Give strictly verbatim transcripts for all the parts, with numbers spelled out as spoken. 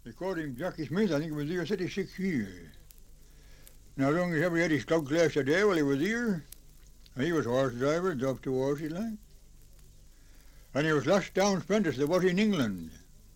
They called him Jackie Smith. I think he was here thirty-six years. Now, long as ever he had his club class a day while he was here. And he was horse driver, drove two horses like. And he was last town apprentice there was in England.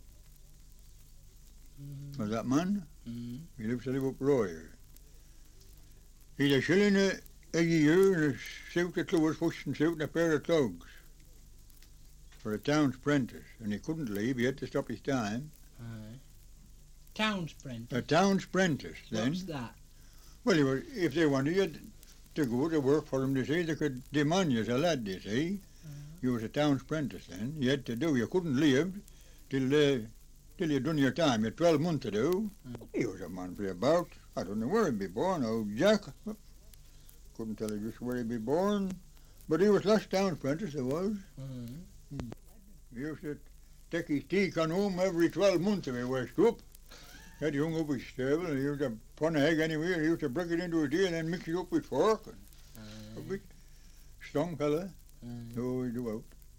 Mm-hmm. Was that man? Mm-hmm. He lives to live up Royer. He'd a shilling a, a year and a suit of clothes, fustian suit and a pair of clogs for a town's apprentice. And he couldn't leave, he had to stop his time. Aye. Town's apprentice. A town's apprentice then. What's that? Well, he was, if they wanted you to go to work for them, they say, they could demand you as a lad, they say. Uh, You was a town's apprentice then. You had to do, you couldn't leave till uh, till you'd done your time. You had twelve months to do. Mm. He was a man for about, I don't know where he'd be born, old Jack. Couldn't tell you just where he'd be born. But he was last town's apprentice, he was. mm. He used to take his teak on home every twelve months if he washed up. He had hung up his stable and he used to put an egg anywhere. He used to break it into a tea and then mix it up with fork. And a Aye. bit strong fella. Aye. No, he do out.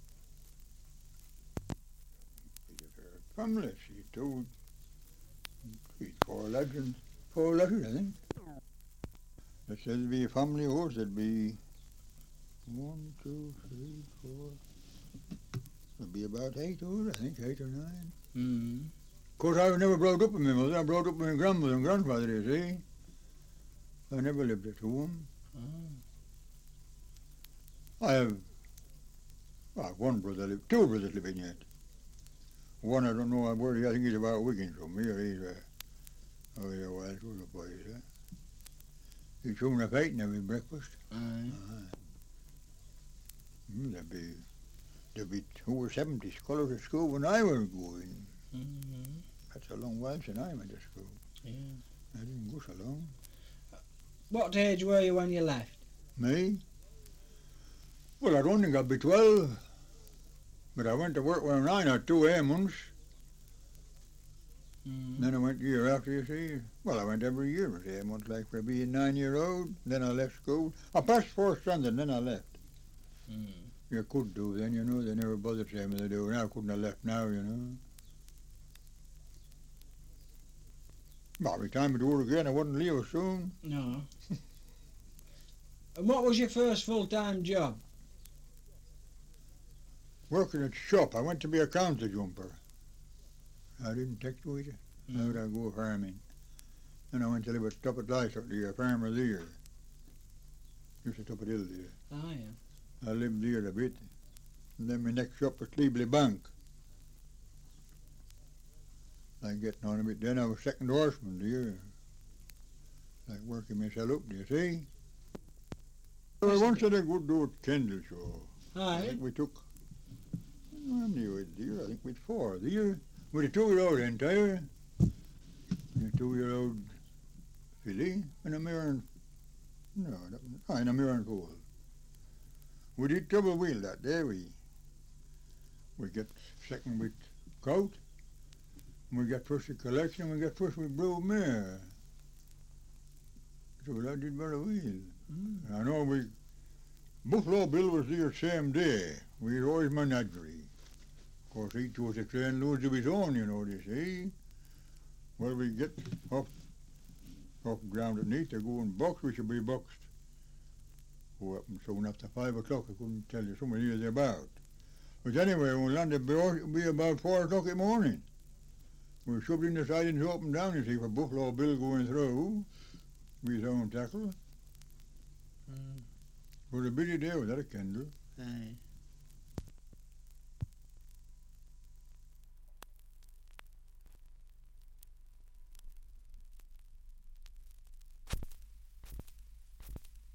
He's a fair family. She two, three, four lads and four letters, I think. That said there'd be a family horse. There'd be one, two, three, four. There'd be about eight horses, I think, eight or nine. Mm. Of course, I was never brought up with my mother. I brought up with my grandmother and grandfather, you see. I never lived at home. Oh. I have, well, one brother, live, two brothers living yet. One I don't know where he is. I think he's about Wigan from here. He's uh, oh yeah, well, who's the boy, is that? He's showing a fight and having breakfast. Aye. Uh-huh. Mm, there'd be, there'd be over seventy scholars at school when I was going. Mm-hmm. That's a long while since I went to school. Yeah. I didn't go so long. What age were you when you left? Me? Well, I don't think I'd be twelve. But I went to work when I had two A months. Mm. Then I went year after, you see. Well, I went every year with A months, like for being nine year old. Then I left school. I passed fourth standard, and then I left. Mm. You could do then, you know. They never bothered saying me they do. Now I couldn't have left now, you know. By the time I do it again, I wouldn't leave soon. No. And what was your first full-time job? Working at shop. I went to be a counter jumper. I didn't take to it. Mm. How would I go farming? Then I went to live at Tuppet Lice up there, a farmer there. Used to Tuppet Hill there. Oh, yeah. I lived there a bit. And then my next shop was Cleveland Bank. Like getting on a bit. Then I was second horseman there. Like working myself up, do you see? I once had a good do at Kendall show. I Aye. think we took, how many was there? I think we had four there. With a two-year-old entire, and a two-year-old filly, and a mare and, no, that was, ah, and a mare and foal. We did double wheel that day. We, we get second with coat, and we got first with collection, and we got first with brood mare. So that did very well. Mm. I know we, Buffalo Bill was there same day. We had always menagerie. Of course, he chose to train loads of his own, you know, you see. Well, we get off, off ground at night to go and box. We should be boxed. Go up and soon after five o'clock. I couldn't tell you so many years about. But anyway, when we landed, it'd be about four o'clock in the morning. We were shoved in the sidings up and down, you see, for Buffalo Bill going through with his own tackle. Mm. It was a busy day, was that a Kendall? Aye.